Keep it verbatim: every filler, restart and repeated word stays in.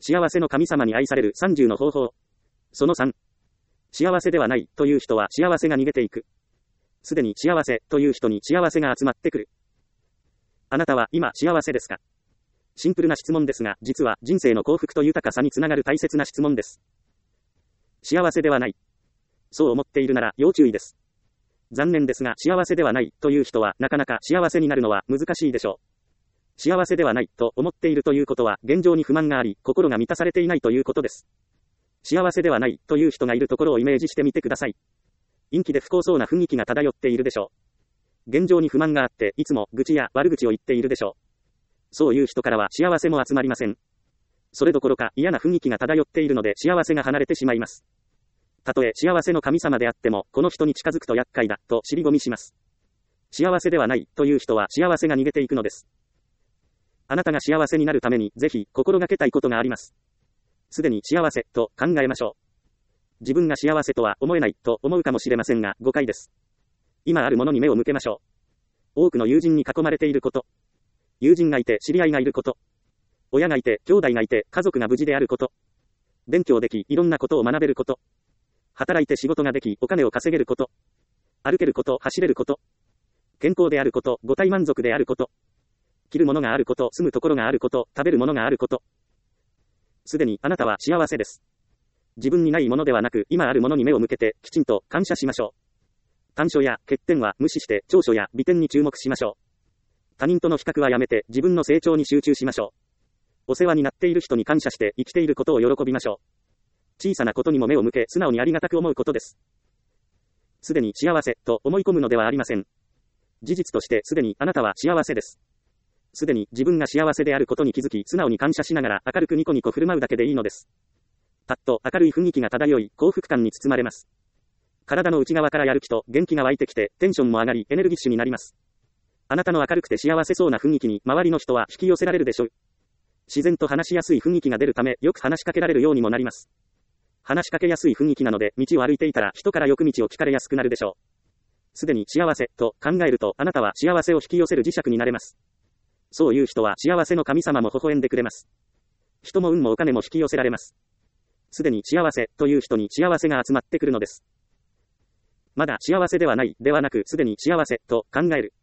幸せの神様に愛されるさんじゅうの方法。そのさん。幸せではないという人は幸せが逃げていく。すでに幸せという人に幸せが集まってくる。あなたは今幸せですか？シンプルな質問ですが、実は人生の幸福と豊かさにつながる大切な質問です。幸せではない。そう思っているなら要注意です。残念ですが幸せではないという人はなかなか幸せになるのは難しいでしょう。幸せではないと思っているということは現状に不満があり、心が満たされていないということです。幸せではないという人がいるところをイメージしてみてください。陰気で不幸そうな雰囲気が漂っているでしょう。現状に不満があっていつも愚痴や悪口を言っているでしょう。そういう人からは幸せも集まりません。それどころか嫌な雰囲気が漂っているので幸せが離れてしまいます。たとえ幸せの神様であっても、この人に近づくと厄介だと尻込みします。幸せではないという人は幸せが逃げていくのです。あなたが幸せになるためにぜひ心がけたいことがあります。すでに幸せと考えましょう。自分が幸せとは思えないと思うかもしれませんが誤解です。今あるものに目を向けましょう。多くの友人に囲まれていること。友人がいて知り合いがいること。親がいて兄弟がいて家族が無事であること。勉強できいろんなことを学べること。働いて仕事ができお金を稼げること。歩けること、走れること。健康であること、五体満足であること。着るものがあること、住むところがあること、食べるものがあること。すでにあなたは幸せです。自分にないものではなく、今あるものに目を向けて、きちんと感謝しましょう。短所や欠点は無視して、長所や美点に注目しましょう。他人との比較はやめて、自分の成長に集中しましょう。お世話になっている人に感謝して、生きていることを喜びましょう。小さなことにも目を向け、素直にありがたく思うことです。すでに幸せと思い込むのではありません。事実としてすでにあなたは幸せです。すでに自分が幸せであることに気づき、素直に感謝しながら明るくニコニコ振る舞うだけでいいのです。パッと明るい雰囲気が漂い、幸福感に包まれます。体の内側からやる気と元気が湧いてきて、テンションも上がり、エネルギッシュになります。あなたの明るくて幸せそうな雰囲気に、周りの人は引き寄せられるでしょう。自然と話しやすい雰囲気が出るため、よく話しかけられるようにもなります。話しかけやすい雰囲気なので、道を歩いていたら人からよく道を聞かれやすくなるでしょう。すでに幸せと考えると、あなたは幸せを引き寄せる磁石になれます。そういう人は幸せの神様も微笑んでくれます。人も運もお金も引き寄せられます。すでに幸せという人に幸せが集まってくるのです。まだ幸せではないではなく、すでに幸せと考える。